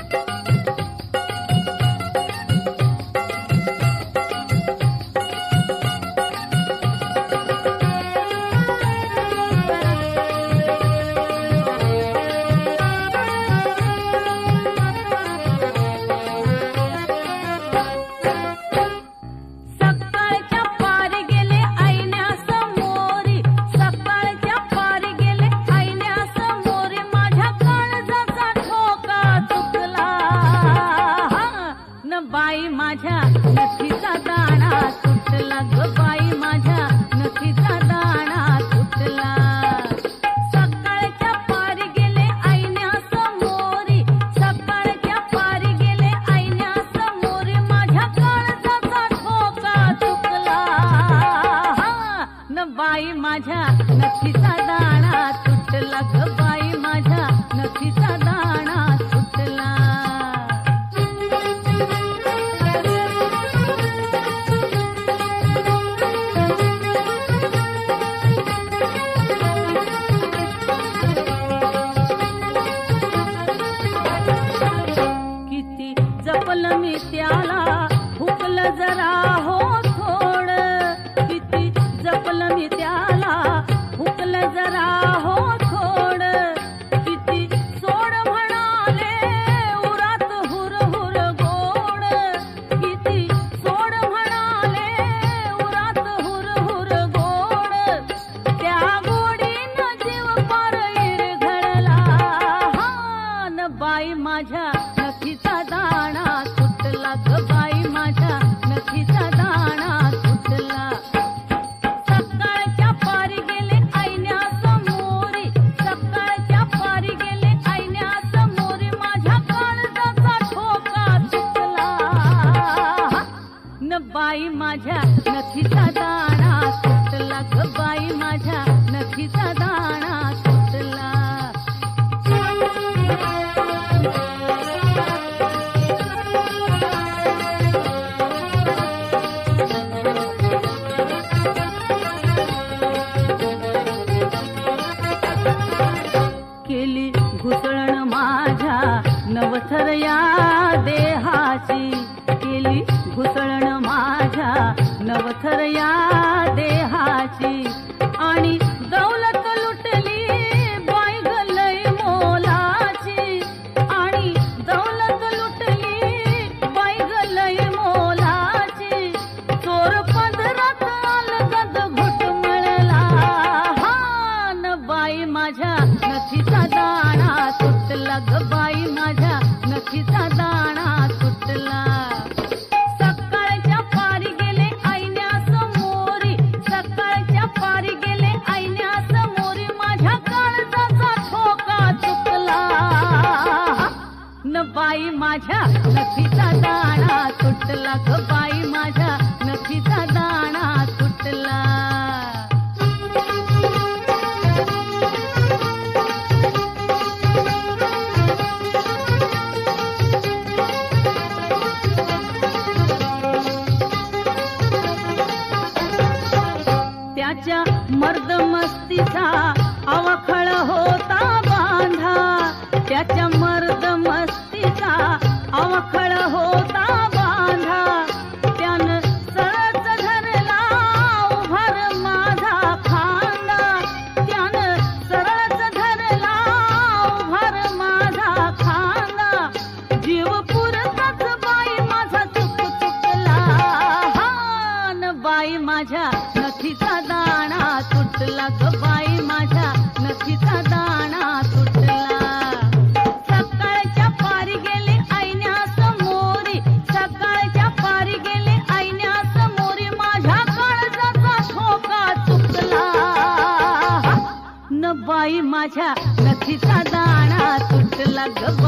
बाई माझ्या नथीचा दाणा तुटला ग बाई माझ्या नथीचा दाणा तुटला सकाळच्या पारी गेले आईन्या समोरी सकाळच्या पारी गेले आईन्या समोरी माझ्या काळजाचा ठोका चुकला न बाई माझ्या नथीचा दाणा तुटला ग बाई माझ्या नथीचा दाणा तुटला जपलं मी त्याला हुकलं जरा हो थोड किती जपलं मी त्याला हुकलं जरा हो थोड किती सोड म्हणाले उरात हुर हुर गोड किती सोड म्हणाले उरात हुर हुर गोड त्या गोडीनं जीव पार इरघळला न बाई माझ्या नथीचा दाणा तुटला ग बाई माझ्या नथीचा दाणा तुटला सकाळच्या पारी गेले आईन्या समोरी सकाळच्या पारी गेले आईन्या समोरी माझ्या काळजाचा ठोका चुकला न बाई माझ्या नथीचा दाणा तुटला ग बाई माझ्या नथीचा दाणा तुटला केली घुसळण माझ्या नवथर या देहाची केली घुसळण माझ्या नवथर या देहाची आणि दौलत लुटली बाई ग लई मोलाची आणि दौलत लुटली बाई ग लई मोलाची चोर पदरात अलगद घुटमळला न बाई माझ्या नथीचा दाणा तुटला ग बाई माझ्या नथीचा दाणा तुटला सकाळच्या पारी गेले आईन्या समोरी सकाळच्या पारी गेले आईन्या समोरी माझ्या काळजाचा ठोका चुकला न बाई माझ्या नथीचा दाणा तुटला ग बाई माझ्या नथीचा दाणा तुटला त्याच्या मर्द मस्तीचा अवखळ होता बांधा त्याच्या मर्द मस्तीचा अवखळ होता बांधा त्यानं सरच धरला उभर माझा खांदा त्यानं सरच धरला उभर माझा खांदा जीव पुरताच बाई माझा चुकला बाई माझ्या नथीचा दाणा तुटला ग बाई माझ्या नथीचा दाणा तुटला सकाळच्या पारी गेले आईन्या समोरी सकाळच्या पारी गेले आईन्या समोरी माझ्या काळजाचा ठोका चुकला न बाई माझ्या नथीचा दाणा तुटला ग